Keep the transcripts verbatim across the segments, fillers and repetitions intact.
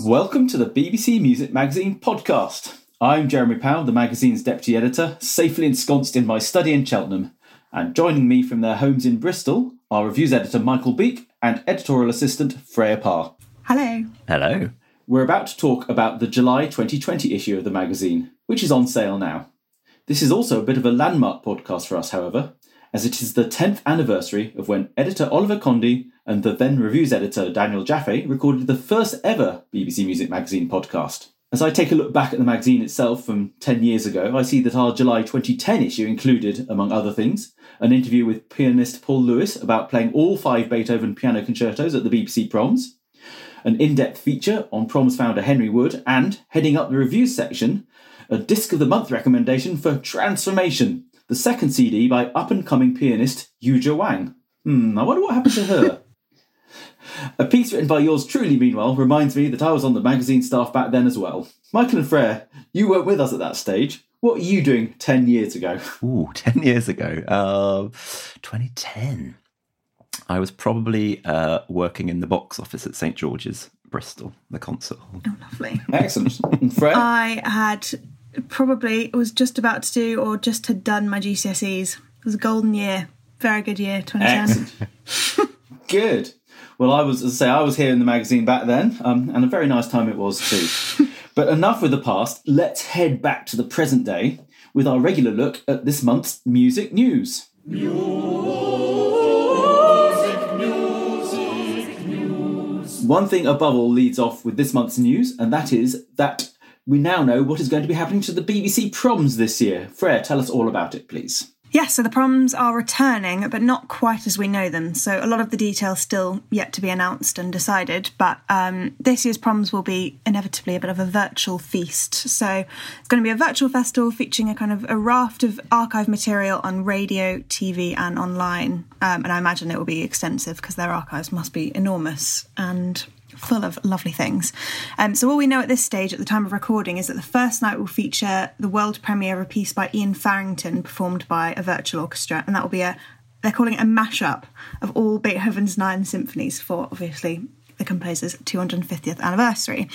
Welcome to the B B C Music Magazine podcast. I'm Jeremy Powell, the magazine's deputy editor, safely ensconced in my study in Cheltenham. And joining me from their homes in Bristol are reviews editor Michael Beek and editorial assistant Freya Parr. Hello. Hello. We're about to talk about the July twenty twenty issue of the magazine, which is on sale now. This is also a bit of a landmark podcast for us, however, as it is the tenth anniversary of when editor Oliver Condy and the then reviews editor Daniel Jaffe recorded the first ever B B C Music Magazine podcast. As I take a look back at the magazine itself from ten years ago, I see that our July twenty ten issue included, among other things, an interview with pianist Paul Lewis about playing all five Beethoven piano concertos at the B B C Proms, an in-depth feature on Proms founder Henry Wood, and, heading up the reviews section, a Disc of the Month recommendation for Transformation, the second C D by up-and-coming pianist Yuja Wang. Hmm, I wonder what happened to her. A piece written by yours truly, meanwhile, reminds me that I was on the magazine staff back then as well. Michael and Freya, you weren't with us at that stage. What were you doing ten years ago? Ooh, ten years ago. Uh, twenty ten. I was probably uh, working in the box office at St George's, Bristol, the concert hall. Oh, lovely. Excellent. And Freya? I had probably was just about to do or just had done my G C S Es. It was a golden year. Very good year, twenty ten. Excellent. Good. Well, I was, as I say, I was here in the magazine back then, um, and a very nice time it was too. But enough with the past. Let's head back to the present day with our regular look at this month's music news. Music, music, news. One thing above all leads off with this month's news, and that is that we now know what is going to be happening to the B B C Proms this year. Freya, tell us all about it, please. Yes, so the Proms are returning, but not quite as we know them. So a lot of the details still yet to be announced and decided. But um, this year's Proms will be inevitably a bit of a virtual feast. So it's going to be a virtual festival featuring a kind of a raft of archive material on radio, T V and online. Um, and I imagine it will be extensive because their archives must be enormous and full of lovely things. Um, so all we know at this stage, at the time of recording, is that the first night will feature the world premiere of a piece by Ian Farrington performed by a virtual orchestra, and that will be a, they're calling it a mashup of all Beethoven's nine symphonies for, obviously, the composer's two hundred fiftieth anniversary.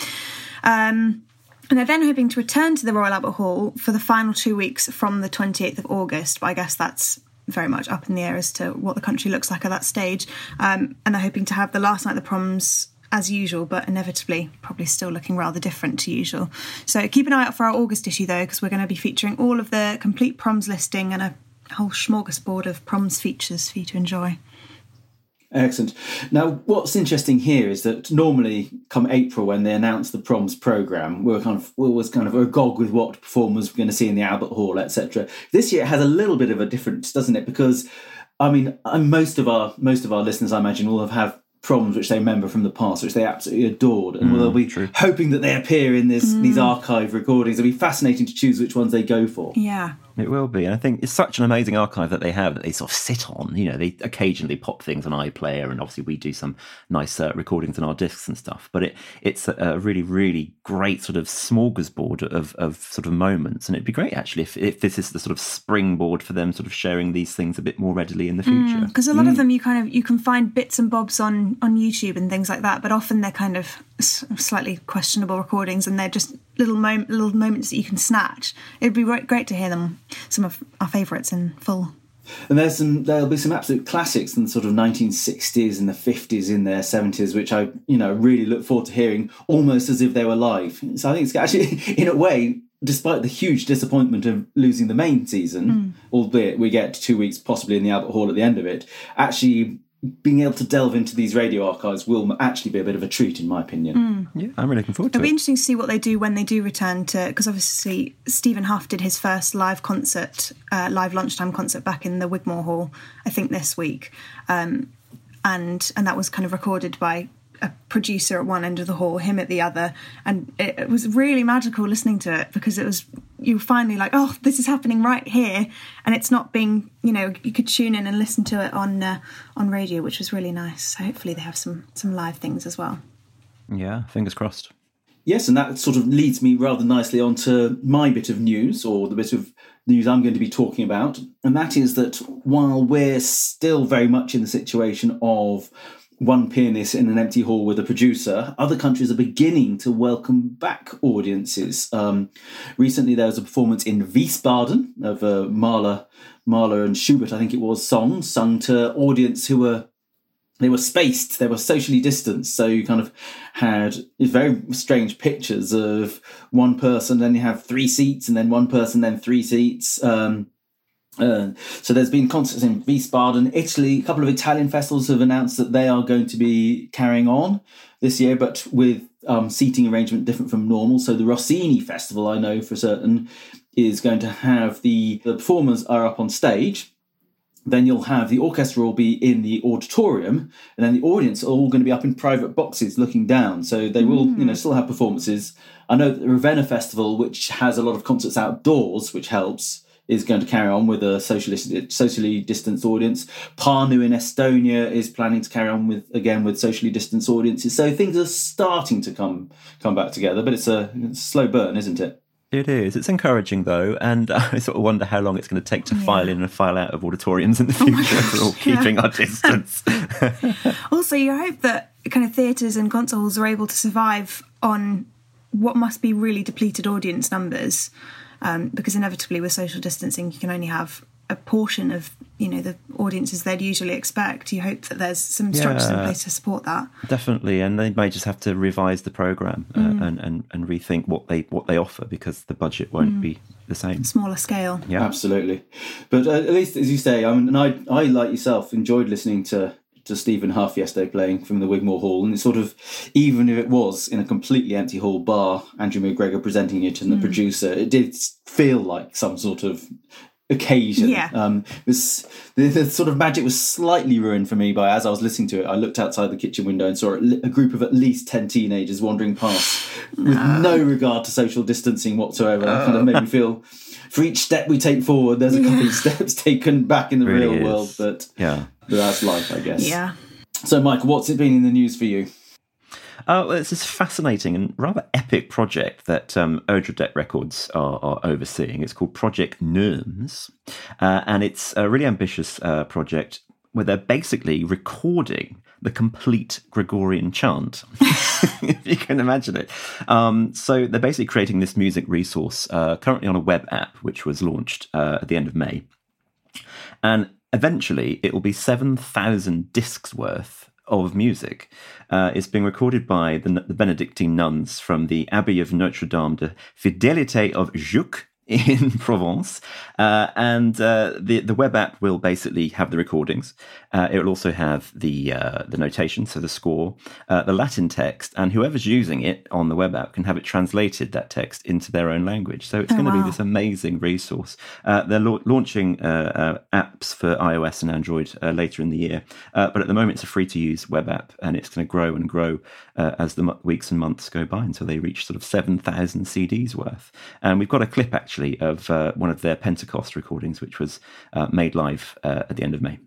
Um, and they're then hoping to return to the Royal Albert Hall for the final two weeks from the twenty-eighth of August, but I guess that's very much up in the air as to what the country looks like at that stage. Um, and they're hoping to have the last night of the Proms as usual, but inevitably probably still looking rather different to usual. So keep an eye out for our August issue, though, because we're going to be featuring all of the complete Proms listing and a whole smorgasbord of Proms features for you to enjoy. Excellent. Now, what's interesting here is that normally, come April, when they announce the Proms programme, we're kind of we're always kind of agog with what performers we're going to see in the Albert Hall, et cetera. This year it has a little bit of a difference, doesn't it? Because, I mean, most of our most of our listeners, I imagine, will have have Proms which they remember from the past, which they absolutely adored, and mm, they'll be true. hoping that they appear in this mm. these archive recordings. It'll be fascinating to choose which ones they go for. Yeah. It will be, and I think it's such an amazing archive that they have that they sort of sit on. You know, they occasionally pop things on iPlayer, and obviously we do some nice uh, recordings on our discs and stuff. But it it's a, a really, really great sort of smorgasbord of of sort of moments, and it'd be great actually if if this is the sort of springboard for them sort of sharing these things a bit more readily in the future. Because mm, a lot mm. of them you kind of you can find bits and bobs on on YouTube and things like that, but often they're kind of slightly questionable recordings, and they're just little mom- little moments that you can snatch. It'd be great, great to hear them, some of our favourites in full. And there's some, there'll be some absolute classics in the sort of nineteen sixties and the fifties, in their seventies, which I, you know, really look forward to hearing almost as if they were live. So I think it's actually, in a way, despite the huge disappointment of losing the main season, mm. albeit we get two weeks possibly in the Albert Hall at the end of it, actually being able to delve into these radio archives will actually be a bit of a treat, in my opinion. Mm. Yeah, I'm really looking forward to It'll it. It'll be interesting to see what they do when they do return to, because obviously Stephen Huff did his first live concert, uh, live lunchtime concert back in the Wigmore Hall, I think this week, um, and and that was kind of recorded by a producer at one end of the hall, him at the other, and it, it was really magical listening to it, because it was, you were finally like, oh, this is happening right here, and it's not being, you know, you could tune in and listen to it on uh, on radio, which was really nice. So hopefully they have some some live things as well. Yeah, fingers crossed. Yes, and that sort of leads me rather nicely onto my bit of news, or the bit of news I'm going to be talking about, and that is that while we're still very much in the situation of one pianist in an empty hall with a producer, other countries are beginning to welcome back audiences. Um, recently, there was a performance in Wiesbaden of uh, Mahler, Mahler and Schubert, I think it was, songs sung to audience who were They were spaced, they were socially distanced. So you kind of had very strange pictures of one person, then you have three seats, and then one person, then three seats. Um, uh, so there's been concerts in Wiesbaden, Italy. A couple of Italian festivals have announced that they are going to be carrying on this year, but with um, seating arrangement different from normal. So the Rossini Festival, I know for certain, is going to have the, the performers are up on stage. Then you'll have the orchestra will be in the auditorium, and then the audience are all going to be up in private boxes looking down. So they will, mm. you know, still have performances. I know that the Ravenna Festival, which has a lot of concerts outdoors, which helps, is going to carry on with a socially, socially distanced audience. Pärnu in Estonia is planning to carry on with, again, with socially distanced audiences. So things are starting to come come back together, but it's a, it's a slow burn, isn't it? It is. It's encouraging, though, and I sort of wonder how long it's going to take to yeah. file in and file out of auditoriums in the future if we're all keeping yeah. our distance. Also, you hope that kind of theatres and concert halls are able to survive on what must be really depleted audience numbers, um, because inevitably with social distancing, you can only have a portion of, you know, the audiences they'd usually expect. You hope that there's some structures yeah, in place to support that. Definitely, and they may just have to revise the programme uh, mm. and, and, and rethink what they what they offer, because the budget won't mm. be the same. Smaller scale. Yeah, absolutely. But uh, at least, as you say, I mean, and I, I like yourself, enjoyed listening to to Stephen Huff yesterday playing from the Wigmore Hall, and it's sort of, even if it was in a completely empty hall bar, Andrew McGregor presenting it and the mm. producer, it did feel like some sort of occasion. Yeah. Um, it was, the, the sort of magic was slightly ruined for me by, as I was listening to it, I looked outside the kitchen window and saw a group of at least ten teenagers wandering past with no, no regard to social distancing whatsoever. Oh. It kind of made me feel, for each step we take forward, there's a couple yeah. of steps taken back in the really real is. world, but, yeah. but that's life, I guess. Yeah. So, Mike, what's it been in the news for you? Uh, well, it's this fascinating and rather epic project that um, Odradek Records are, are overseeing. It's called Project Gnomes, uh, and it's a really ambitious uh, project where they're basically recording the complete Gregorian chant, if you can imagine it. Um, so they're basically creating this music resource uh, currently on a web app, which was launched uh, at the end of May. And eventually it will be seven thousand discs worth of music. Uh, it's being recorded by the, the Benedictine nuns from the Abbey of Notre Dame de Fidélité of Juc in Provence, uh, and uh, the the web app will basically have the recordings. Uh, it will also have the uh, the notation, so the score, uh, the Latin text, and whoever's using it on the web app can have it translated, that text, into their own language. So it's oh, going to wow. be this amazing resource. Uh, they're la- launching uh, uh, apps for iOS and Android uh, later in the year, uh, but at the moment it's a free to use web app, and it's going to grow and grow uh, as the m- weeks and months go by until they reach sort of seven thousand C Ds worth. And we've got a clip actually of uh, one of their Pentecost recordings, which was uh, made live uh, at the end of May.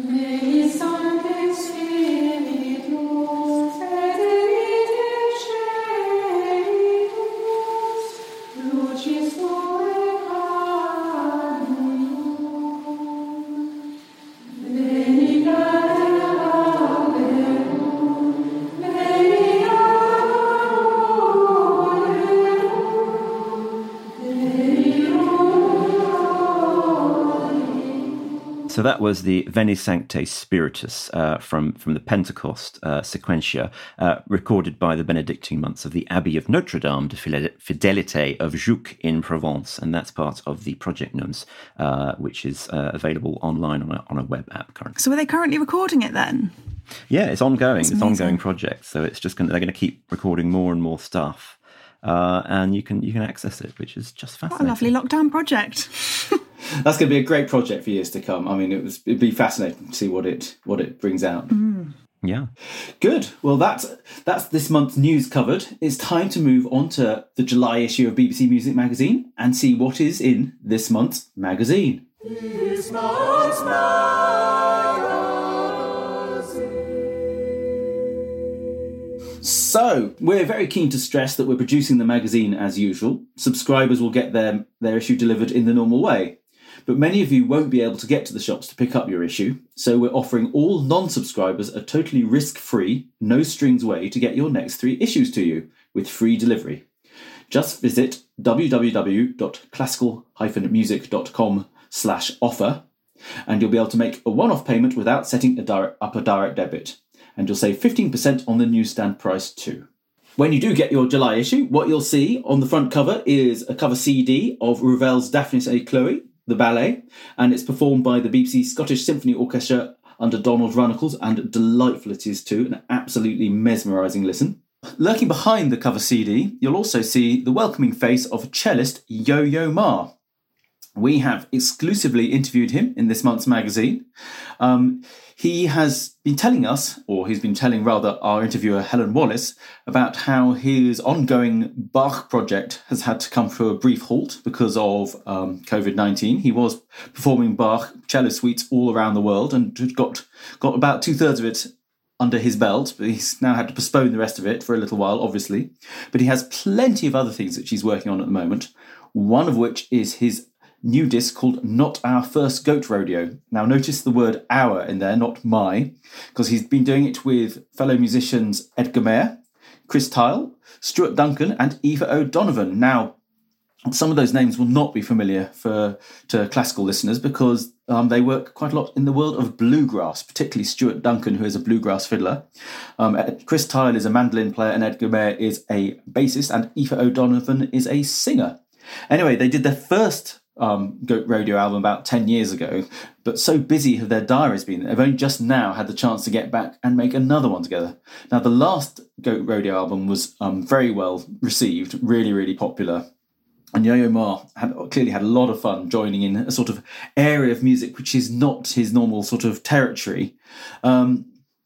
So that was the Veni Sancte Spiritus uh, from, from the Pentecost uh, Sequentia, uh, recorded by the Benedictine monks of the Abbey of Notre Dame de Fidélité of Juc in Provence, and that's part of the Project Gnomes, uh, which is uh, available online on a, on a web app currently. So are they currently recording it then? Yeah, it's ongoing. It's an ongoing project, so it's just going they're going to keep recording more and more stuff, uh, and you can you can access it, which is just fascinating. What a lovely lockdown project. That's going to be a great project for years to come. I mean, it was, it'd be fascinating to see what it what it brings out. Mm. Yeah. Good. Well, that's that's this month's news covered. It's time to move on to the July issue of B B C Music Magazine and see what is in this month's magazine. This month's magazine. So, we're very keen to stress that we're producing the magazine as usual. Subscribers will get their, their issue delivered in the normal way. But many of you won't be able to get to the shops to pick up your issue, so we're offering all non-subscribers a totally risk-free, no-strings way to get your next three issues to you, with free delivery. Just visit www.classical-music.com slash offer, and you'll be able to make a one-off payment without setting a direct, up a direct debit. And you'll save fifteen percent on the newsstand price too. When you do get your July issue, what you'll see on the front cover is a cover C D of Ravel's Daphnis et Chloe, the ballet, and it's performed by the B B C Scottish Symphony Orchestra under Donald Runnicles, and delightful it is too, an absolutely mesmerising listen. Lurking behind the cover C D, you'll also see the welcoming face of cellist Yo-Yo Ma. We have exclusively interviewed him in this month's magazine. Um, he has been telling us, or he's been telling rather our interviewer Helen Wallace, about how his ongoing Bach project has had to come to a brief halt because of um, covid nineteen. He was performing Bach cello suites all around the world and got, got about two-thirds of it under his belt, but he's now had to postpone the rest of it for a little while, obviously. But he has plenty of other things that he's working on at the moment, one of which is his new disc called Not Our First Goat Rodeo. Now notice the word our in there, not my, because he's been doing it with fellow musicians Edgar Mayer, Chris Tyle, Stuart Duncan and Eva O'Donovan. Now, some of those names will not be familiar for to classical listeners because um, they work quite a lot in the world of bluegrass, particularly Stuart Duncan, who is a bluegrass fiddler. Um, Chris Tyle is a mandolin player and Edgar Mayer is a bassist and Eva O'Donovan is a singer. Anyway, they did their first Um, Goat Rodeo album about ten years ago, but so busy have their diaries been that they've only just now had the chance to get back and make another one together. Now, the last Goat Rodeo album was um, very well received, really, really popular. And Yo-Yo Ma had, clearly had a lot of fun joining in a sort of area of music which is not his normal sort of territory. Um,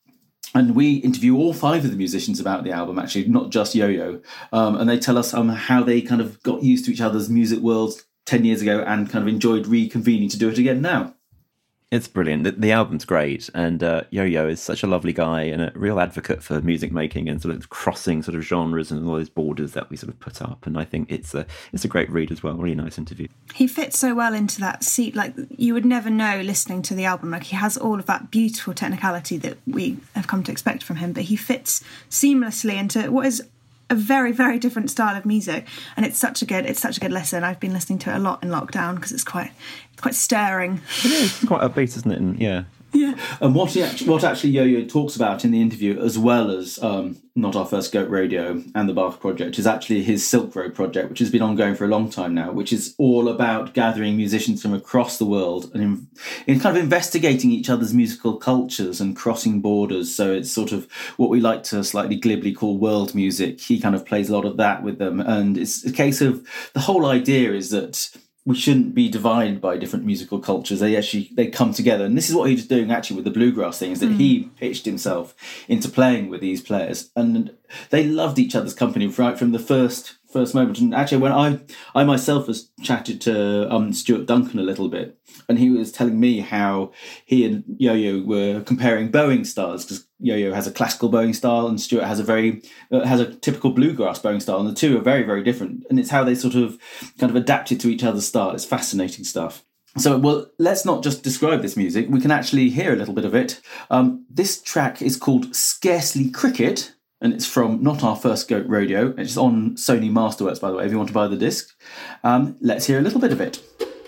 And we interview all five of the musicians about the album, actually, not just Yo-Yo. Um, and they tell us um, how they kind of got used to each other's music worlds ten years ago and kind of enjoyed reconvening to do it again now. It's brilliant. The, the album's great, and uh, Yo-Yo is such a lovely guy and a real advocate for music making and sort of crossing sort of genres and all those borders that we sort of put up. And I think it's a it's a great read as well. Really nice interview. He fits so well into that seat. Like, you would never know listening to the album. Like, he has all of that beautiful technicality that we have come to expect from him, but he fits seamlessly into what is a very, very different style of music, and it's such a good it's such a good listen. I've been listening to it a lot in lockdown because it's quite it's quite stirring. It is. It's quite upbeat, isn't it? And yeah. Yeah. And what he actually, what actually Yo-Yo talks about in the interview, as well as um, Not Our First Goat Rodeo and the Bach project, is actually his Silk Road project, which has been ongoing for a long time now, which is all about gathering musicians from across the world and in, in kind of investigating each other's musical cultures and crossing borders. So it's sort of what we like to slightly glibly call world music. He kind of plays a lot of that with them. And it's a case of, the whole idea is that we shouldn't be divided by different musical cultures. They actually, they come together. And this is what he was doing actually with the bluegrass thing, is that mm. he pitched himself into playing with these players. And they loved each other's company right from the first first moment. And actually, when I I myself has chatted to um, Stuart Duncan a little bit, and he was telling me how he and Yo-Yo were comparing bowing styles, because Yo-Yo has a classical bowing style and Stuart has a very uh, has a typical bluegrass bowing style, and the two are very, very different. And it's how they sort of kind of adapted to each other's style. It's fascinating stuff. So, well, let's not just describe this music. We can actually hear a little bit of it. Um, this track is called Scarcely Cricket, and it's from Not Our First Goat Rodeo. It's on Sony Masterworks, by the way, if you want to buy the disc. Um, let's hear a little bit of it.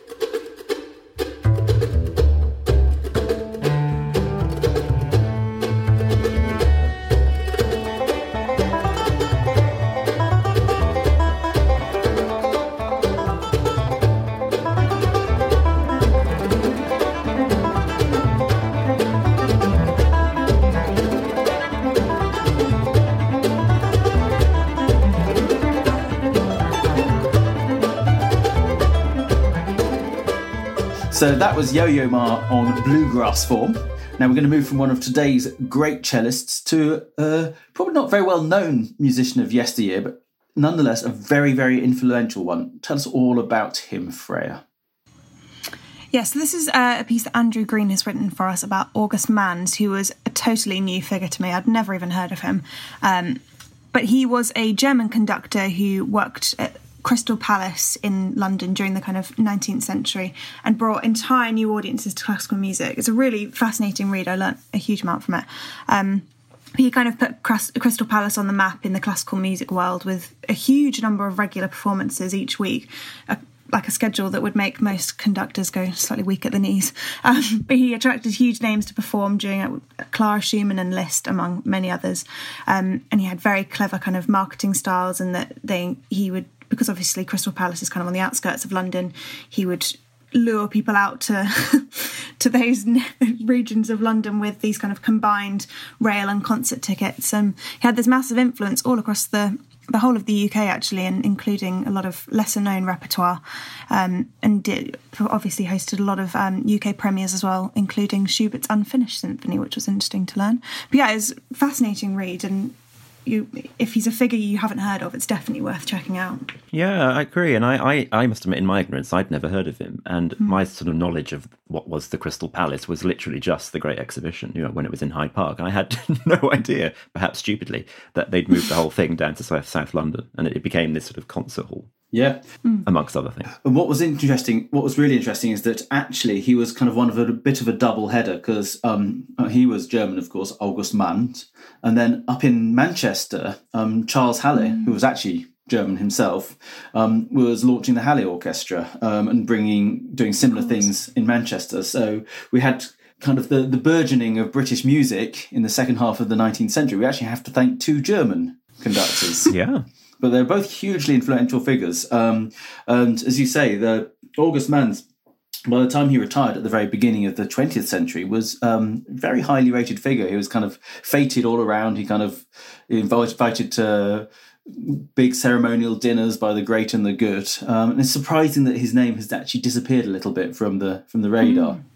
So that was Yo-Yo Ma on bluegrass form. Now we're going to move from one of today's great cellists to a probably not very well known musician of yesteryear, but nonetheless a very, very influential one. Tell us all about him, Freya. Yes, yeah, so this is uh, a piece that Andrew Green has written for us about August Manns, who was a totally new figure to me. I'd never even heard of him. Um, but he was a German conductor who worked at Crystal Palace in London during the kind of nineteenth century and brought entire new audiences to classical music. It's a really fascinating read. I learnt a huge amount from it. Um, he kind of put Crystal Palace on the map in the classical music world with a huge number of regular performances each week, a, like a schedule that would make most conductors go slightly weak at the knees. Um, but he attracted huge names to perform during it, Clara Schumann and Liszt, among many others. Um, and he had very clever kind of marketing styles, and that they he would, because obviously Crystal Palace is kind of on the outskirts of London, he would lure people out to to those regions of London with these kind of combined rail and concert tickets. And um, he had this massive influence all across the the whole of the U K, actually, and including a lot of lesser known repertoire, um, and did, obviously hosted a lot of um, U K premieres as well, including Schubert's Unfinished Symphony, which was interesting to learn. But yeah, it's a fascinating read, and you, if he's a figure you haven't heard of, it's definitely worth checking out. Yeah, I agree. And I, I, I must admit, in my ignorance, I'd never heard of him. And mm. my sort of knowledge of what was the Crystal Palace was literally just the Great Exhibition, you know, when it was in Hyde Park. I had no idea, perhaps stupidly, that they'd moved the whole thing down to South, South London, and it became this sort of concert hall. Yeah. Mm. Amongst other things. And what was interesting, what was really interesting is that actually he was kind of one of a, a bit of a double header, because um, he was German, of course, August Mann. And then up in Manchester, um, Charles Halle, mm. who was actually German himself, um, was launching the Halle Orchestra um, and bringing, doing similar things in Manchester. So we had kind of the, the burgeoning of British music in the second half of the nineteenth century. We actually have to thank two German conductors. Yeah. But they're both hugely influential figures. Um, and as you say, the August Mann, by the time he retired at the very beginning of the twentieth century, was um, a very highly rated figure. He was kind of feted all around. He kind of invited to big ceremonial dinners by the great and the good. Um, and it's surprising that his name has actually disappeared a little bit from the from the radar. Mm.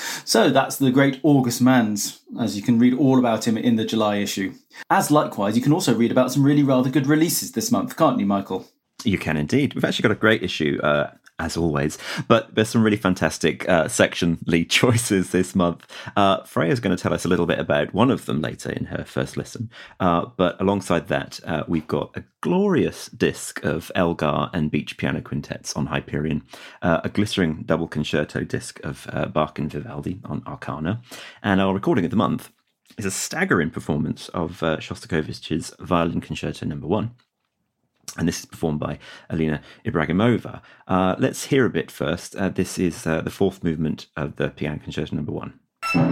So that's the great August Mann, as you can read all about him in the July issue. As likewise, you can also read about some really rather good releases this month, can't you, Michael? You can indeed. We've actually got a great issue, uh, as always, but there's some really fantastic uh, section lead choices this month. Uh, Freya's going to tell us a little bit about one of them later in her first listen, uh, but alongside that, uh, we've got a glorious disc of Elgar and Beach piano quintets on Hyperion, uh, a glittering double concerto disc of uh, Bach and Vivaldi on Arcana, and our recording of the month is a staggering performance of uh, Shostakovich's Violin Concerto Number One. And this is performed by Alina Ibragimova. Uh, let's hear a bit first. Uh, this is uh, the fourth movement of the Piano Concerto Number One.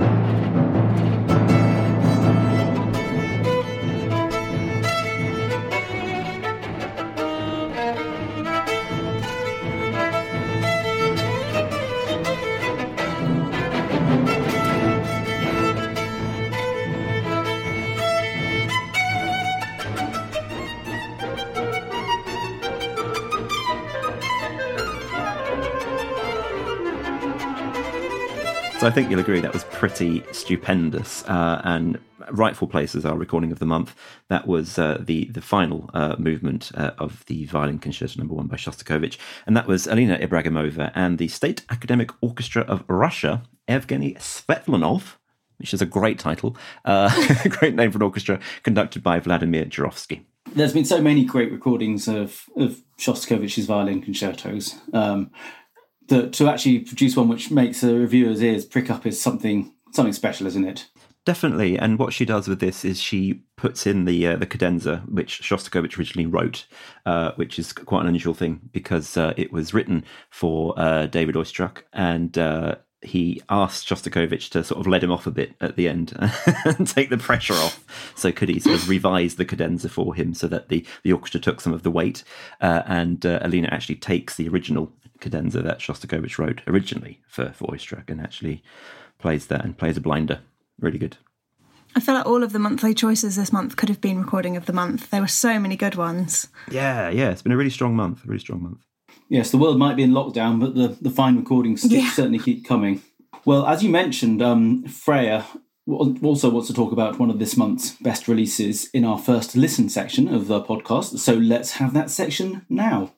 So I think you'll agree that was pretty stupendous, uh, and rightful place as our recording of the month. That was uh, the the final uh, movement uh, of the Violin Concerto Number One by Shostakovich, and that was Alina Ibragimova and the State Academic Orchestra of Russia, Evgeny Svetlanov, which is a great title, uh, a great name for an orchestra, conducted by Vladimir Jurovsky. There's been so many great recordings of, of Shostakovich's violin concertos. Um, that to actually produce one which makes a reviewer's ears prick up is something something special, isn't it? Definitely, and what she does with this is she puts in the uh, the cadenza, which Shostakovich originally wrote, uh, which is quite an unusual thing because uh, it was written for uh, David Oistrakh, and uh, he asked Shostakovich to sort of let him off a bit at the end and take the pressure off. So could he sort of revise the cadenza for him so that the, the orchestra took some of the weight, uh, and uh, Alina actually takes the original cadenza that Shostakovich wrote originally for, for Oistrakh and actually plays that and plays a blinder. Really good. I feel like all of the monthly choices this month could have been recording of the month. There were so many good ones. Yeah, yeah. It's been a really strong month, a really strong month. Yes, the world might be in lockdown, but the, the fine recordings yeah. certainly keep coming. Well, as you mentioned, um, Freya also wants to talk about one of this month's best releases in our first listen section of the podcast. So let's have that section now.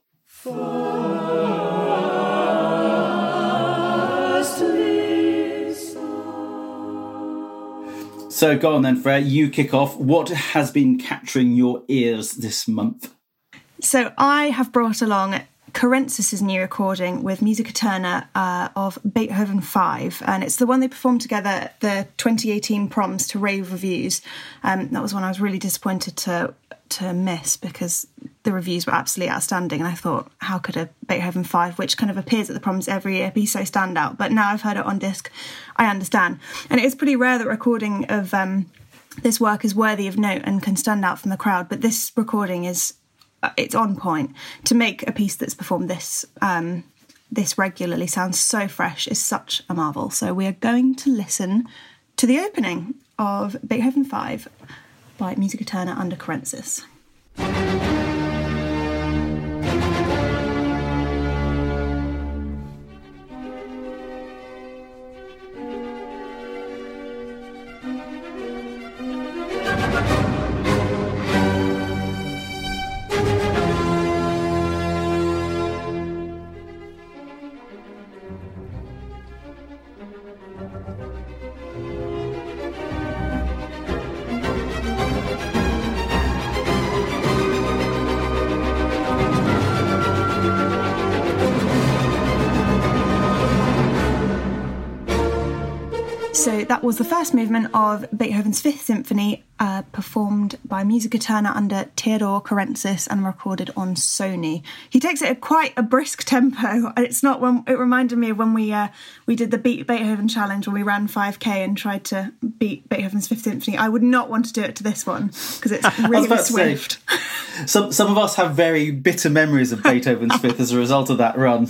So go on then, Freya, you kick off. What has been capturing your ears this month? So I have brought along Currentzis's new recording with Musica Eterna uh, of Beethoven five, and it's the one they performed together at the twenty eighteen proms to rave reviews. Um, that was one I was really disappointed to to miss because the reviews were absolutely outstanding, and I thought, how could a Beethoven five, which kind of appears at the proms every year, be so standout? But now I've heard it on disc, I understand. And it is pretty rare that recording of um, this work is worthy of note and can stand out from the crowd, but this recording is it's on point. To make a piece that's performed this um, this regularly sounds so fresh is such a marvel. So we are going to listen to the opening of Beethoven five by Musica Eterna under Currentzis. So that was the first movement of Beethoven's Fifth Symphony, uh, performed by Musica Eterna under Theodor Currentzis and recorded on Sony. He takes it at quite a brisk tempo. It's not when it reminded me of when we uh, we did the Beat Beethoven challenge when we ran five K and tried to beat Beethoven's Fifth Symphony. I would not want to do it to this one because it's really swift. Say, some some of us have very bitter memories of Beethoven's Fifth as a result of that run.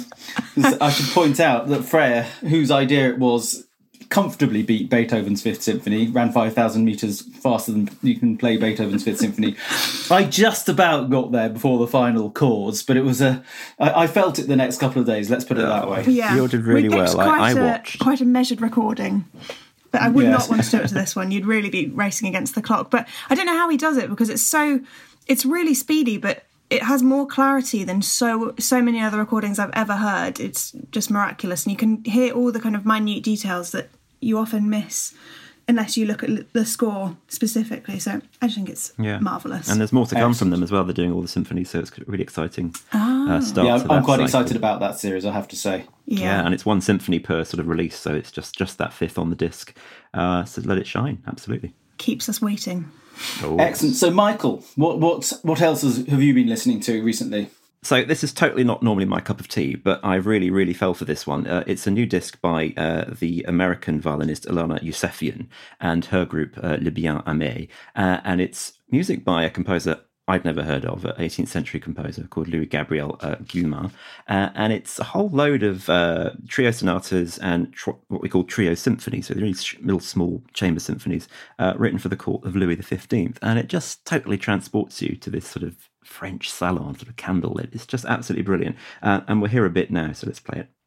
I should point out that Freya, whose idea it was, comfortably beat Beethoven's Fifth Symphony, ran five thousand metres faster than you can play Beethoven's Fifth Symphony. I just about got there before the final chords, but it was a... I, I felt it the next couple of days, let's put it that way. Yeah. You did really we well. I, I a, watched. Quite a measured recording. But I would Yes. not want to do it to this one. You'd really be racing against the clock. But I don't know how he does it because it's so... It's really speedy, but it has more clarity than so so many other recordings I've ever heard. It's just miraculous. And you can hear all the kind of minute details that you often miss unless you look at the score specifically. So I just think it's Yeah. marvellous. And there's more to come Excellent. from them as well. They're doing all the symphonies, so it's a really exciting Ah. uh, start. Yeah, to I'm, that I'm quite cycle. excited about that series, I have to say. Yeah. Yeah, and it's one symphony per sort of release, so it's just just that fifth on the disc. Uh, so let it shine, absolutely. Keeps us waiting. Oh. Excellent. So, Michael, what what what else has, have you been listening to recently? So this is totally not normally my cup of tea, but I really, really fell for this one. Uh, it's a new disc by uh, the American violinist Ilana Yousefian and her group uh, Le Bien Aimé, uh, and it's music by a composer I'd never heard of, an eighteenth century composer called Louis Gabriel uh, Guillemin, uh, and it's a whole load of uh, trio sonatas and tr- what we call trio symphonies, so they're really sh- little small chamber symphonies uh, written for the court of Louis the fifteenth, and it just totally transports you to this sort of French salon, sort of candlelit. It's just absolutely brilliant, uh, and we'll hear a bit now, so let's play it.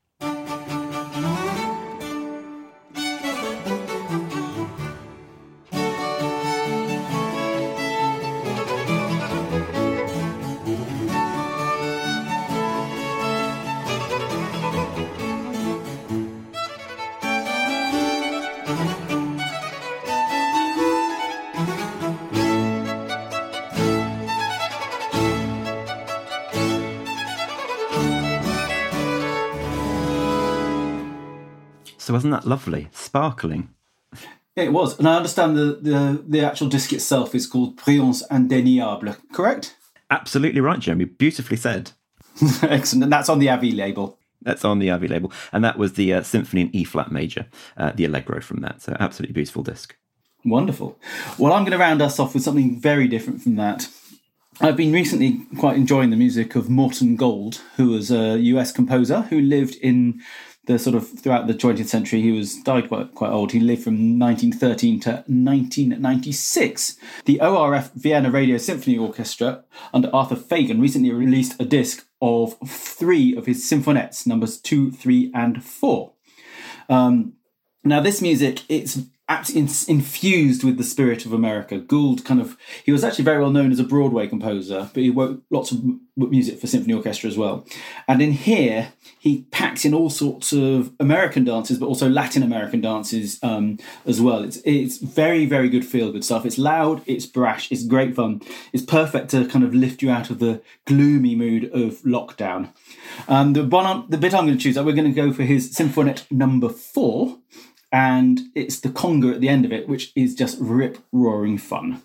So wasn't that lovely? Sparkling. It was, and I understand the, the, the actual disc itself is called Brillance Indéniable, correct? Absolutely right, Jeremy. Beautifully said. Excellent, and that's on the Avi label. That's on the Avi label. And that was the uh, Symphony in E-flat major, uh, the Allegro from that. So absolutely beautiful disc. Wonderful. Well, I'm going to round us off with something very different from that. I've been recently quite enjoying the music of Morton Gold, who was a U S composer who lived in the sort of throughout the twentieth century. He was died quite quite old. He lived from nineteen thirteen to nineteen ninety-six. The O R F Vienna Radio Symphony Orchestra under Arthur Fagan recently released a disc of three of his symphonettes, numbers two, three, and four. Um, now, this music, it's absolutely infused with the spirit of America. Gould kind of, he was actually very well known as a Broadway composer, but he wrote lots of music for symphony orchestra as well. And in here, he packs in all sorts of American dances, but also Latin American dances um, as well. It's it's very, very good feel-good stuff. It's loud, it's brash, it's great fun. It's perfect to kind of lift you out of the gloomy mood of lockdown. Um, the, one, the bit I'm going to choose, we're going to go for his Symphonet number four, and it's the conga at the end of it, which is just rip-roaring fun.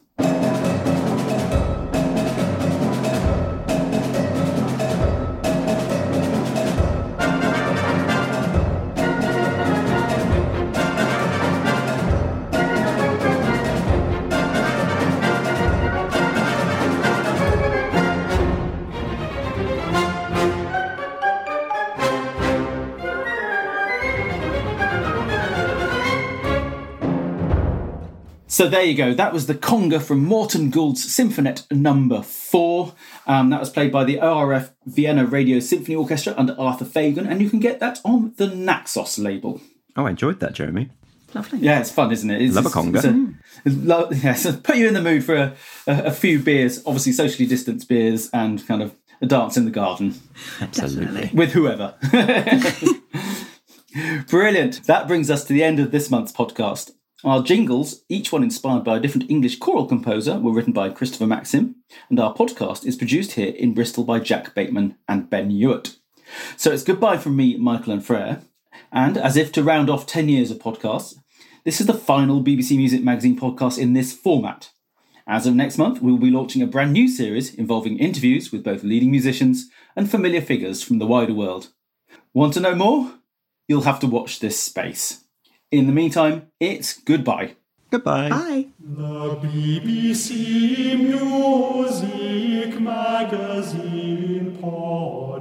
So there you go. That was the conga from Morten Gould's Symphonet number four. Um, that was played by the O R F Vienna Radio Symphony Orchestra under Arthur Fagan, and you can get that on the Naxos label. Oh, I enjoyed that, Jeremy. Lovely. Yeah, it's fun, isn't it? It's, Love a conga. It's a, mm. it's lo- yeah, so put you in the mood for a, a, a few beers, obviously socially distanced beers, and kind of a dance in the garden. Absolutely. With whoever. Brilliant. That brings us to the end of this month's podcast. Our jingles, each one inspired by a different English choral composer, were written by Christopher Maxim, and our podcast is produced here in Bristol by Jack Bateman and Ben Hewitt. So it's goodbye from me, Michael and Frere, and as if to round off ten years of podcasts, this is the final B B C Music Magazine podcast in this format. As of next month, we will be launching a brand new series involving interviews with both leading musicians and familiar figures from the wider world. Want to know more? You'll have to watch this space. In the meantime, it's goodbye. Goodbye. Bye. The B B C Music Magazine Podcast.